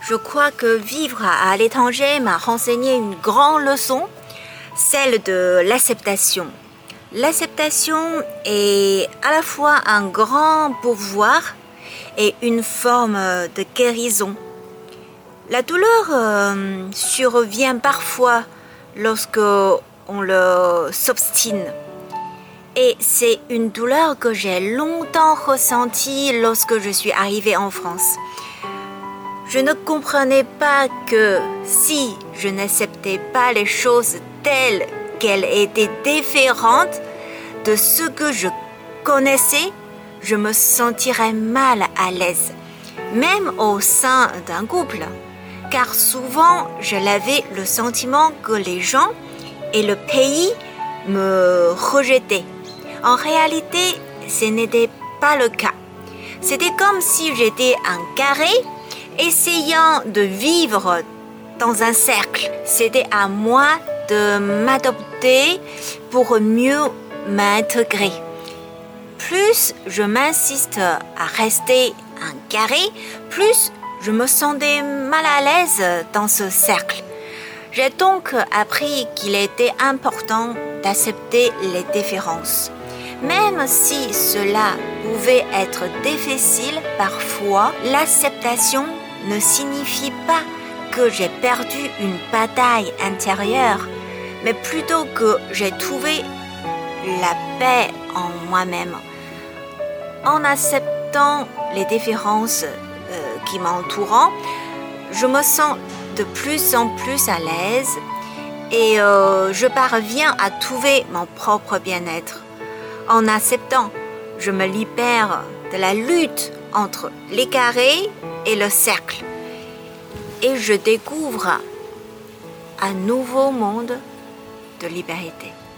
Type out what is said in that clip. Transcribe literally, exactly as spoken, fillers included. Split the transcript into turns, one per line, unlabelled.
Je crois que vivre à l'étranger m'a renseigné une grande leçon, celle de l'acceptation. L'acceptation est à la fois un grand pouvoir et une forme de guérison. La douleur euh, survient parfois lorsque on le s'obstine. Et c'est une douleur que j'ai longtemps ressentie lorsque je suis arrivée en France. Je ne comprenais pas que si je n'acceptais pas les choses telles qu'elles étaient différentes de ce que je connaissais, je me sentirais mal à l'aise, même au sein d'un couple. Car souvent, je l'avais le sentiment que les gens et le pays me rejetaient. En réalité, ce n'était pas le cas. C'était comme si j'étais un carré essayant de vivre dans un cercle. C'était à moi de m'adopter pour mieux m'intégrer. Plus je m'insiste à rester un carré, plus je me sentais mal à l'aise dans ce cercle. J'ai donc appris qu'il était important d'accepter les différences. Même si cela pouvait être difficile parfois, l'acceptation ne signifie pas que j'ai perdu une bataille intérieure, mais plutôt que j'ai trouvé la paix en moi-même. En acceptant les différences euh, qui m'entourent, je me sens de plus en plus à l'aise et euh, je parviens à trouver mon propre bien-être. En acceptant, je me libère de la lutte entre les carrés et le cercle et je découvre un nouveau monde de liberté.